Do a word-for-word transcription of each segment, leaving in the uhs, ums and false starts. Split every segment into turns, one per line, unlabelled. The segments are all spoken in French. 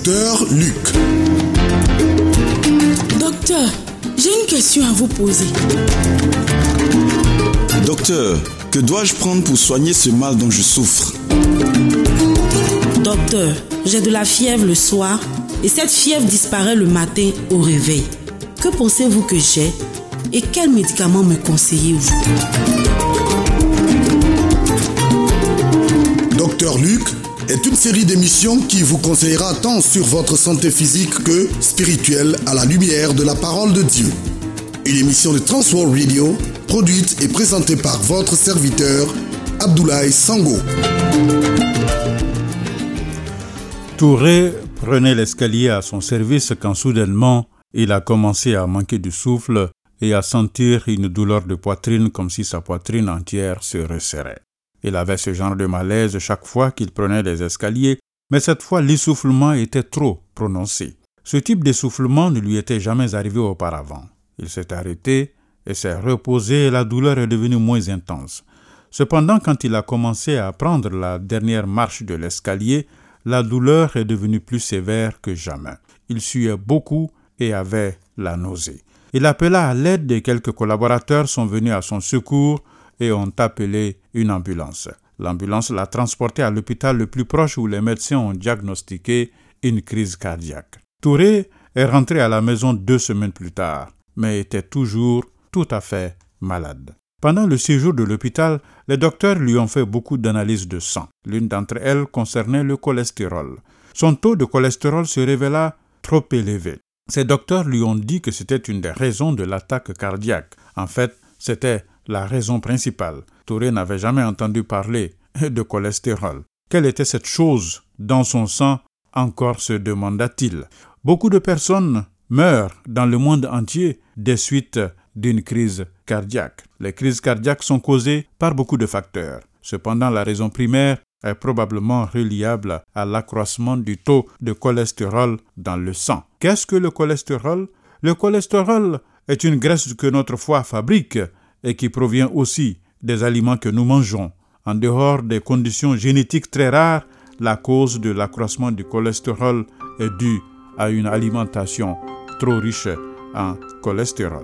Docteur Luc.
Docteur, j'ai une question à vous poser.
Docteur, que dois-je prendre pour soigner ce mal dont je souffre?
Docteur, j'ai de la fièvre le soir et cette fièvre disparaît le matin au réveil. Que pensez-vous que j'ai et quels médicaments me conseillez-vous?
Docteur Luc est une série d'émissions qui vous conseillera tant sur votre santé physique que spirituelle à la lumière de la parole de Dieu. Une émission de Transworld Radio, produite et présentée par votre serviteur, Abdoulaye Sango.
Touré prenait l'escalier à son service quand soudainement, il a commencé à manquer de souffle et à sentir une douleur de poitrine comme si sa poitrine entière se resserrait. Il avait ce genre de malaise chaque fois qu'il prenait les escaliers, mais cette fois l'essoufflement était trop prononcé. Ce type d'essoufflement ne lui était jamais arrivé auparavant. Il s'est arrêté et s'est reposé et la douleur est devenue moins intense. Cependant, quand il a commencé à prendre la dernière marche de l'escalier, la douleur est devenue plus sévère que jamais. Il suait beaucoup et avait la nausée. Il appela à l'aide et quelques collaborateurs sont venus à son secours et ont appelé une ambulance. L'ambulance l'a transporté à l'hôpital le plus proche où les médecins ont diagnostiqué une crise cardiaque. Touré est rentré à la maison deux semaines plus tard, mais était toujours tout à fait malade. Pendant le séjour de l'hôpital, les docteurs lui ont fait beaucoup d'analyses de sang. L'une d'entre elles concernait le cholestérol. Son taux de cholestérol se révéla trop élevé. Ces docteurs lui ont dit que c'était une des raisons de l'attaque cardiaque. En fait, c'était la raison principale. Touré n'avait jamais entendu parler de cholestérol. Quelle était cette chose dans son sang? Encore se demanda-t-il. Beaucoup de personnes meurent dans le monde entier des suites d'une crise cardiaque. Les crises cardiaques sont causées par beaucoup de facteurs. Cependant, la raison primaire est probablement reliable à l'accroissement du taux de cholestérol dans le sang. Qu'est-ce que le cholestérol? Le cholestérol est une graisse que notre foie fabrique et qui provient aussi des aliments que nous mangeons. En dehors des conditions génétiques très rares, la cause de l'accroissement du cholestérol est due à une alimentation trop riche en cholestérol.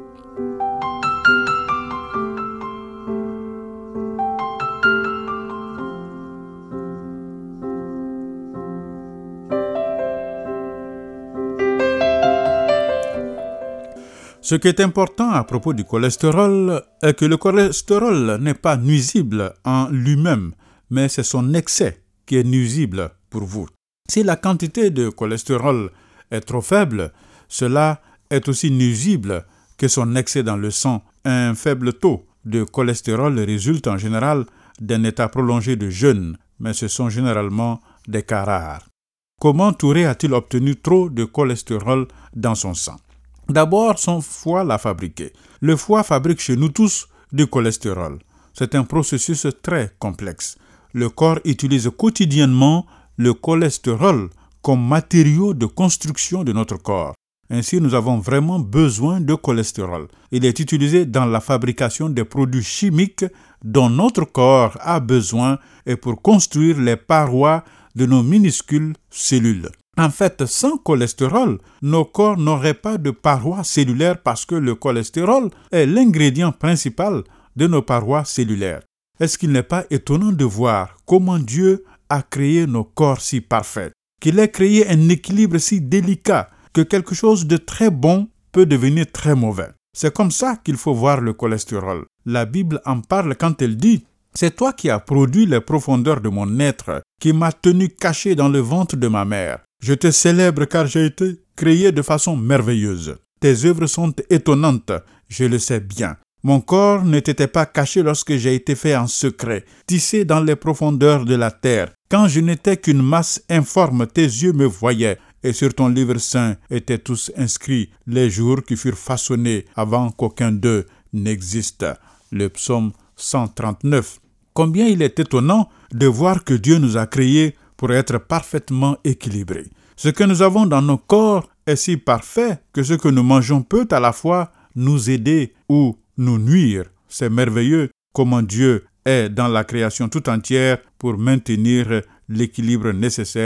Ce qui est important à propos du cholestérol est que le cholestérol n'est pas nuisible en lui-même, mais c'est son excès qui est nuisible pour vous. Si la quantité de cholestérol est trop faible, cela est aussi nuisible que son excès dans le sang. Un faible taux de cholestérol résulte en général d'un état prolongé de jeûne, mais ce sont généralement des cas rares. Comment Touré a-t-il obtenu trop de cholestérol dans son sang? D'abord, son foie l'a fabriqué. Le foie fabrique chez nous tous du cholestérol. C'est un processus très complexe. Le corps utilise quotidiennement le cholestérol comme matériau de construction de notre corps. Ainsi, nous avons vraiment besoin de cholestérol. Il est utilisé dans la fabrication des produits chimiques dont notre corps a besoin et pour construire les parois de nos minuscules cellules. En fait, sans cholestérol, nos corps n'auraient pas de parois cellulaires parce que le cholestérol est l'ingrédient principal de nos parois cellulaires. Est-ce qu'il n'est pas étonnant de voir comment Dieu a créé nos corps si parfaits, qu'il ait créé un équilibre si délicat que quelque chose de très bon peut devenir très mauvais? C'est comme ça qu'il faut voir le cholestérol. La Bible en parle quand elle dit « C'est toi qui as produit les profondeurs de mon être, qui m'as tenu caché dans le ventre de ma mère. Je te célèbre car j'ai été créé de façon merveilleuse. Tes œuvres sont étonnantes, je le sais bien. Mon corps ne t'était pas caché lorsque j'ai été fait en secret, tissé dans les profondeurs de la terre. Quand je n'étais qu'une masse informe, tes yeux me voyaient, et sur ton livre saint étaient tous inscrits les jours qui furent façonnés avant qu'aucun d'eux n'existe. » Le psaume cent trente-neuf. Combien il est étonnant de voir que Dieu nous a créés pour être parfaitement équilibrés. Ce que nous avons dans nos corps est si parfait que ce que nous mangeons peut à la fois nous aider ou nous nuire. C'est merveilleux comment Dieu est dans la création tout entière pour maintenir l'équilibre nécessaire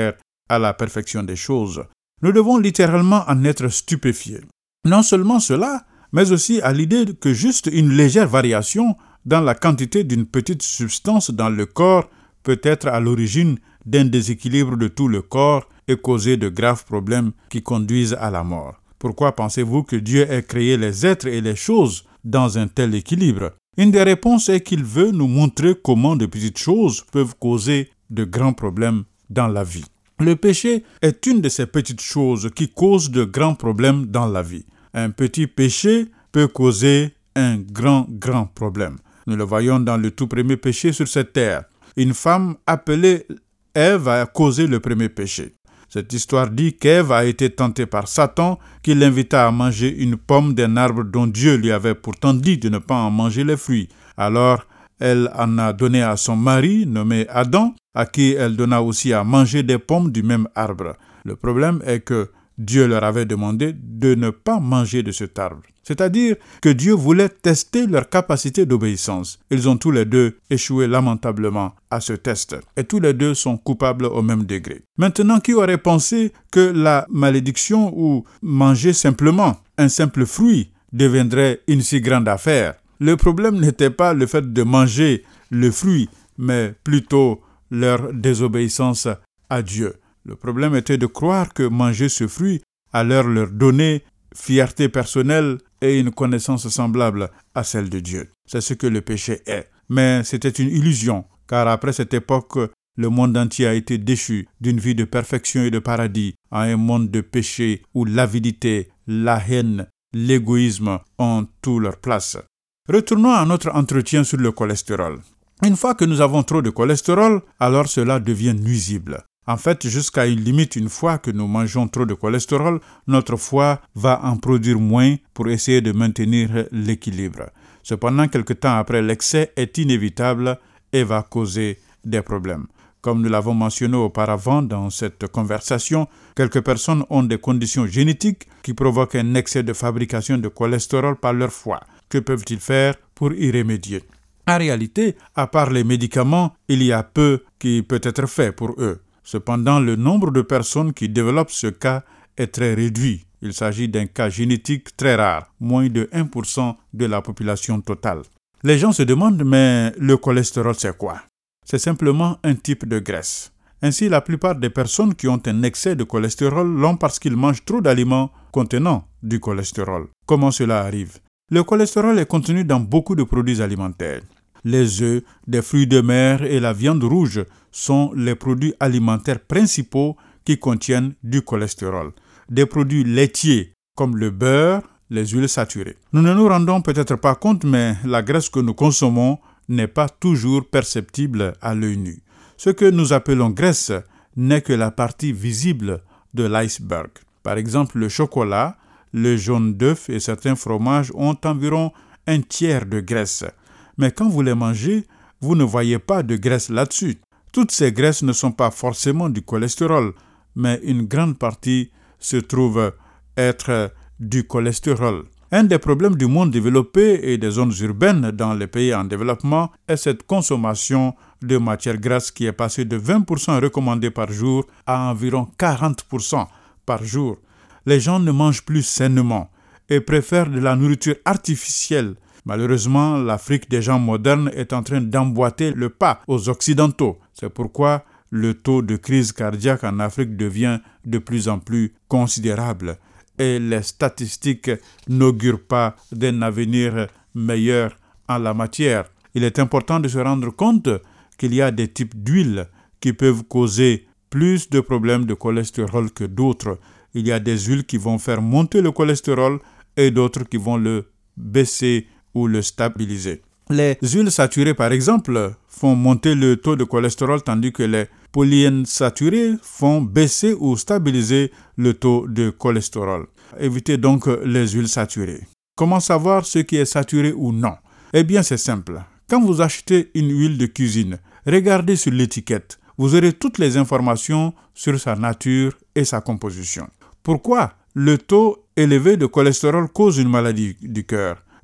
à la perfection des choses. Nous devons littéralement en être stupéfiés. Non seulement cela, mais aussi à l'idée que juste une légère variation dans la quantité d'une petite substance dans le corps peut être à l'origine d'un déséquilibre de tout le corps et causer de graves problèmes qui conduisent à la mort. Pourquoi pensez-vous que Dieu ait créé les êtres et les choses dans un tel équilibre? Une des réponses est qu'il veut nous montrer comment de petites choses peuvent causer de grands problèmes dans la vie. Le péché est une de ces petites choses qui causent de grands problèmes dans la vie. Un petit péché peut causer un grand, grand problème. Nous le voyons dans le tout premier péché sur cette terre. Une femme appelée Ève a causé le premier péché. Cette histoire dit qu'Ève a été tentée par Satan qui l'invita à manger une pomme d'un arbre dont Dieu lui avait pourtant dit de ne pas en manger les fruits. Alors, elle en a donné à son mari, nommé Adam, à qui elle donna aussi à manger des pommes du même arbre. Le problème est que Dieu leur avait demandé de ne pas manger de cet arbre. C'est-à-dire que Dieu voulait tester leur capacité d'obéissance. Ils ont tous les deux échoué lamentablement à ce test. Et tous les deux sont coupables au même degré. Maintenant, qui aurait pensé que la malédiction ou manger simplement un simple fruit deviendrait une si grande affaire? Le problème n'était pas le fait de manger le fruit, mais plutôt leur désobéissance à Dieu. Le problème était de croire que manger ce fruit allait leur donner fierté personnelle et une connaissance semblable à celle de Dieu. C'est ce que le péché est. Mais c'était une illusion, car après cette époque, le monde entier a été déchu d'une vie de perfection et de paradis à un monde de péché où l'avidité, la haine, l'égoïsme ont tout leur place. Retournons à notre entretien sur le cholestérol. Une fois que nous avons trop de cholestérol, alors cela devient nuisible. En fait, jusqu'à une limite, une fois que nous mangeons trop de cholestérol, notre foie va en produire moins pour essayer de maintenir l'équilibre. Cependant, quelque temps après, l'excès est inévitable et va causer des problèmes. Comme nous l'avons mentionné auparavant dans cette conversation, quelques personnes ont des conditions génétiques qui provoquent un excès de fabrication de cholestérol par leur foie. Que peuvent-ils faire pour y remédier? En réalité, à part les médicaments, il y a peu qui peut être fait pour eux. Cependant, le nombre de personnes qui développent ce cas est très réduit. Il s'agit d'un cas génétique très rare, moins de un pour cent de la population totale. Les gens se demandent, mais le cholestérol, c'est quoi? C'est simplement un type de graisse. Ainsi, la plupart des personnes qui ont un excès de cholestérol l'ont parce qu'ils mangent trop d'aliments contenant du cholestérol. Comment cela arrive? Le cholestérol est contenu dans beaucoup de produits alimentaires. Les œufs, des fruits de mer et la viande rouge sont les produits alimentaires principaux qui contiennent du cholestérol. Des produits laitiers comme le beurre, les huiles saturées. Nous ne nous rendons peut-être pas compte, mais la graisse que nous consommons n'est pas toujours perceptible à l'œil nu. Ce que nous appelons graisse n'est que la partie visible de l'iceberg. Par exemple, le chocolat, le jaune d'œuf et certains fromages ont environ un tiers de graisse. Mais quand vous les mangez, vous ne voyez pas de graisse là-dessus. Toutes ces graisses ne sont pas forcément du cholestérol, mais une grande partie se trouve être du cholestérol. Un des problèmes du monde développé et des zones urbaines dans les pays en développement est cette consommation de matières grasses qui est passée de vingt pour cent recommandés par jour à environ quarante pour cent par jour. Les gens ne mangent plus sainement et préfèrent de la nourriture artificielle. Malheureusement, l'Afrique des gens modernes est en train d'emboîter le pas aux Occidentaux. C'est pourquoi le taux de crise cardiaque en Afrique devient de plus en plus considérable et les statistiques n'augurent pas d'un avenir meilleur en la matière. Il est important de se rendre compte qu'il y a des types d'huiles qui peuvent causer plus de problèmes de cholestérol que d'autres. Il y a des huiles qui vont faire monter le cholestérol et d'autres qui vont le baisser ou le stabiliser. Les huiles saturées, par exemple, font monter le taux de cholestérol, tandis que les polyinsaturés font baisser ou stabiliser le taux de cholestérol. Évitez donc les huiles saturées. Comment savoir ce qui est saturé ou non? Eh bien, c'est simple. Quand vous achetez une huile de cuisine, regardez sur l'étiquette. Vous aurez toutes les informations sur sa nature et sa composition. Pourquoi le taux élevé de cholestérol cause une maladie du cœur?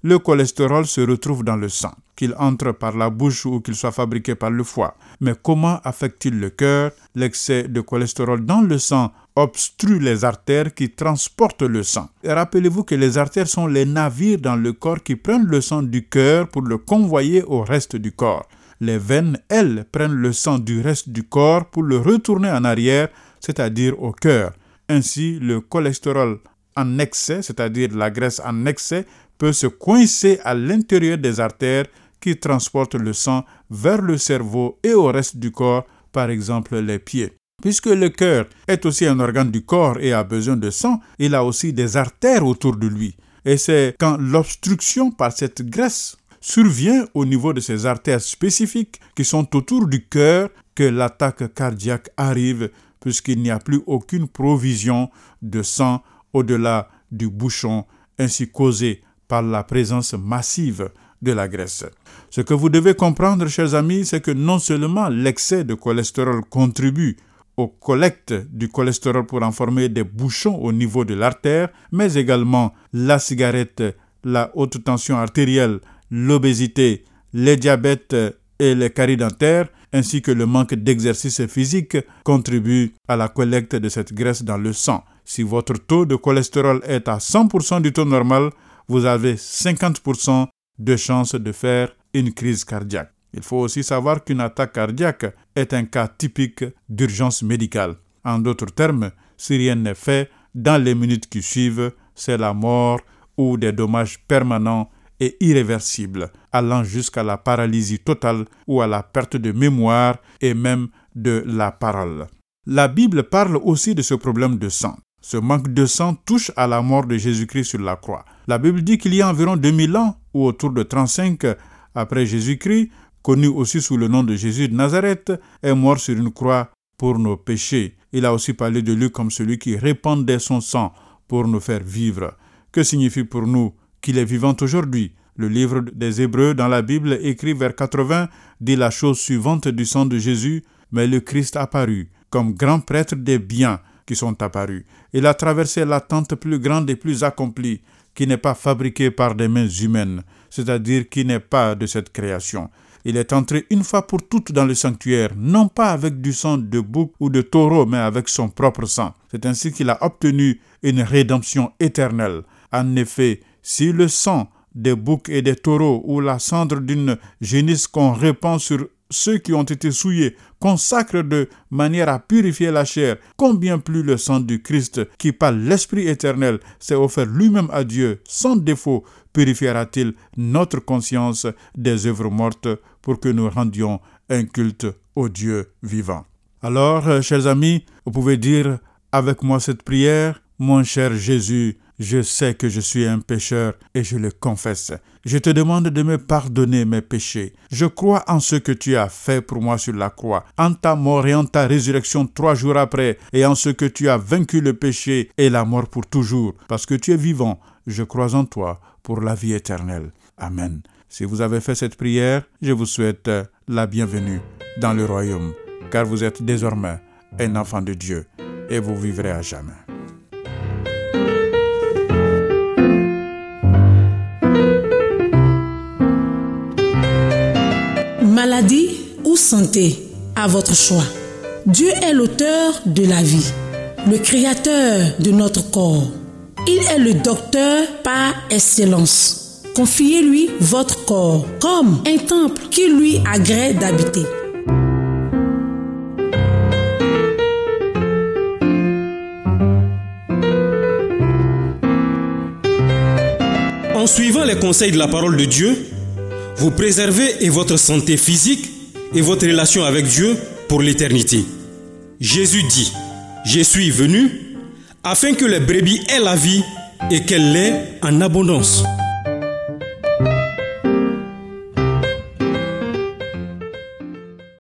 le cholestérol se retrouve dans le sang, qu'il entre par la bouche ou qu'il soit fabriqué par le foie. Mais comment affecte-t-il le cœur? L'excès de cholestérol dans le sang obstrue les artères qui transportent le sang. Et rappelez-vous que les artères sont les navires dans le corps qui prennent le sang du cœur pour le convoyer au reste du corps. Les veines, elles, prennent le sang du reste du corps pour le retourner en arrière, c'est-à-dire au cœur. Ainsi, le cholestérol en excès, c'est-à-dire la graisse en excès, peut se coincer à l'intérieur des artères qui transportent le sang vers le cerveau et au reste du corps, par exemple les pieds. Puisque le cœur est aussi un organe du corps et a besoin de sang, il a aussi des artères autour de lui. Et c'est quand l'obstruction par cette graisse survient au niveau de ces artères spécifiques qui sont autour du cœur que l'attaque cardiaque arrive, puisqu'il n'y a plus aucune provision de sang au-delà du bouchon, ainsi causé par la présence massive de la graisse. Ce que vous devez comprendre, chers amis, c'est que non seulement l'excès de cholestérol contribue aux collectes du cholestérol pour en former des bouchons au niveau de l'artère, mais également la cigarette, la haute tension artérielle, l'obésité, les diabètes et les caries dentaires, ainsi que le manque d'exercice physique contribuent à la collecte de cette graisse dans le sang. Si votre taux de cholestérol est à cent pour cent du taux normal, vous avez cinquante pour cent de chances de faire une crise cardiaque. Il faut aussi savoir qu'une attaque cardiaque est un cas typique d'urgence médicale. En d'autres termes, si rien n'est fait, dans les minutes qui suivent, c'est la mort ou des dommages permanents et irréversibles, allant jusqu'à la paralysie totale ou à la perte de mémoire et même de la parole. La Bible parle aussi de ce problème de sang. Ce manque de sang touche à la mort de Jésus-Christ sur la croix. La Bible dit qu'il y a environ deux mille ans, ou autour de trente-cinq après Jésus-Christ, connu aussi sous le nom de Jésus de Nazareth, est mort sur une croix pour nos péchés. Il a aussi parlé de lui comme celui qui répandait son sang pour nous faire vivre. Que signifie pour nous qu'il est vivant aujourd'hui? Le livre des Hébreux dans la Bible, écrit vers quatre-vingts, dit la chose suivante du sang de Jésus: mais le Christ apparut comme grand prêtre des biens qui sont apparus. Il a traversé l'attente plus grande et plus accomplie, qui n'est pas fabriquée par des mains humaines, c'est-à-dire qui n'est pas de cette création. Il est entré une fois pour toutes dans le sanctuaire, non pas avec du sang de bouc ou de taureau, mais avec son propre sang. C'est ainsi qu'il a obtenu une rédemption éternelle. En effet, si le sang des boucs et des taureaux ou la cendre d'une génisse qu'on répand sur ceux qui ont été souillés consacrent de manière à purifier la chair, combien plus le sang du Christ, qui par l'Esprit éternel s'est offert lui-même à Dieu sans défaut, purifiera-t-il notre conscience des œuvres mortes pour que nous rendions un culte au Dieu vivant. Alors, chers amis, vous pouvez dire avec moi cette prière: mon cher Jésus, je sais que je suis un pécheur et je le confesse. Je te demande de me pardonner mes péchés. Je crois en ce que tu as fait pour moi sur la croix, en ta mort et en ta résurrection trois jours après, et en ce que tu as vaincu le péché et la mort pour toujours. Parce que tu es vivant, je crois en toi pour la vie éternelle. Amen. Si vous avez fait cette prière, je vous souhaite la bienvenue dans le royaume, car vous êtes désormais un enfant de Dieu et vous vivrez à jamais.
Maladie ou santé, à votre choix. Dieu est l'auteur de la vie, le créateur de notre corps. Il est le docteur par excellence. Confiez-lui votre corps comme un temple qui lui agrée d'habiter.
En suivant les conseils de la parole de Dieu, vous préservez et votre santé physique et votre relation avec Dieu pour l'éternité. Jésus dit: je suis venu afin que les brebis aient la vie et qu'elle l'ait en abondance.